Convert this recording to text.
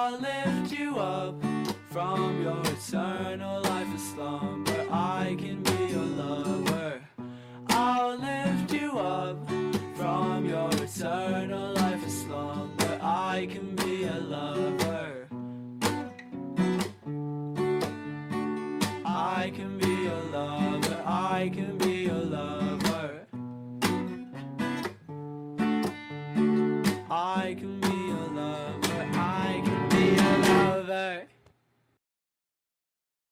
I'll lift you up from your eternal life of slumber. I can be your lover. I'll lift you up from your eternal life of slumber. I can be a lover. I can be a lover. I can be